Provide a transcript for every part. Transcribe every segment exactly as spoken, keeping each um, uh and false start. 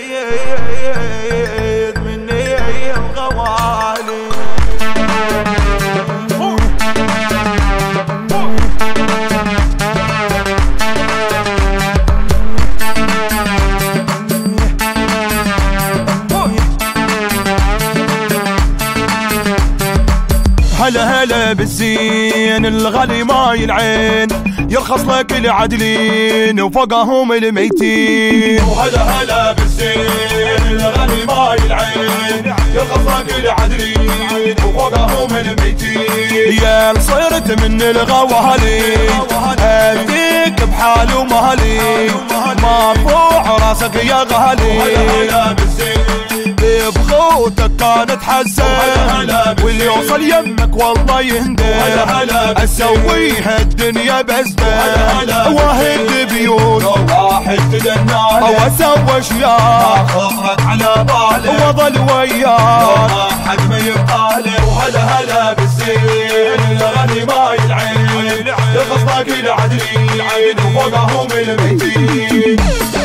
مني الغوالي. هلا هلا بالزين الغالي ماي العين، يرخص لك العدلين وفوقهم الميتين. وهلا هلا بالزين الغالي ماي العين، يرخص لك العدلين وفوقهم الميتين. يا صرت من الغوالي اديك بحال ومهلي، مرفوع راسك يا غالي. وهلا هلا بالزين بخوتك كانت حسن، واللي يوصل يمك والله يندم. اسويها الدنيا بزبل واحد بيوت واحد تدنى او اسوي اشياء خطرت على بالي واظل وياك ما حد ما يبقاله. وهلا هلا بالزين الغني ماي العين، يرخص باقي العدلين وفوقهم الميتين.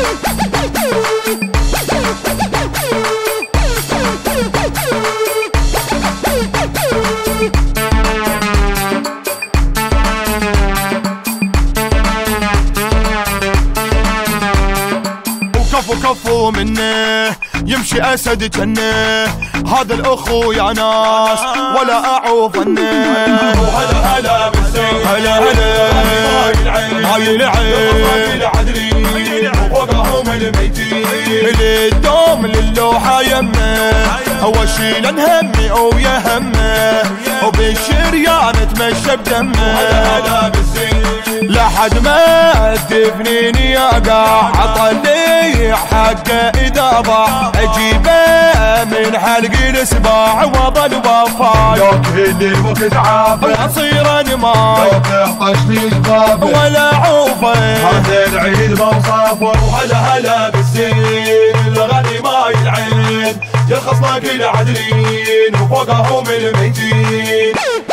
كفو كفو منه يمشي اسد جنه، هذا الاخو يا ناس ولا اعوف عنه. وهلا هلا بالزين هلا هلا هاي العين وفوقهم الميتين. الدوم للوحة يمه واشيل همي ويا همه، وبالشريان اتمشى بدمه. هلا بالزين لحد ما تفنيني اقع عطلي حقه اذا ضاع، اجيبه من حلقي الاسباع واظل وفاي. لو كل وقت عافى اصير انا ما لو تحطش لي شبابه ولا عوفه، هذا العيد موصافه. وهلا هلا بالزين الغني ماي العين، يرخص باقي العدلين وفوقهم الميتين.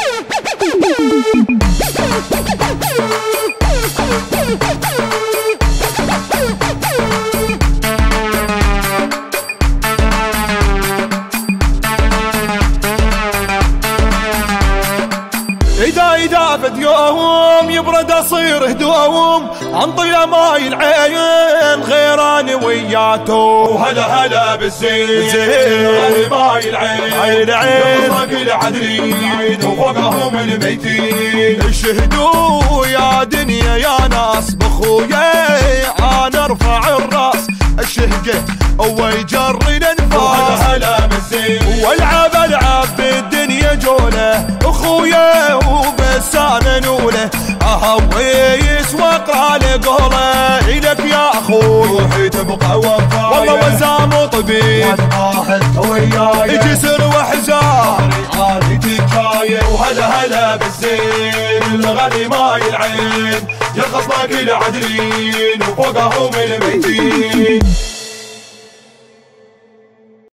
إذا إذا بد يوم يبرد أصير هدوم، أنطي ماي العين غيراني وياته. وهلا هلا بالزين الغني ماي العين، يرخص باقي العدلين وفوقهم الميتين. اشهدوا يا دنيا يا ناس بخويا أنا ارفع الراس، الشهقة هو يجري الانفاس. وهلا هلا بالزين والعب العب بالدنيا جوله، اخويا وبس انا نوله اهويس واقرا لقوله. الك يا اخوي روحي تبقى وفايا والله وسام طبيب وتباهت وياي، جسر وحزام عادي تجاي. وهلا هلا بالزين الغني ماي العين، يرخص باقي العدلين وفوقهم الميتين.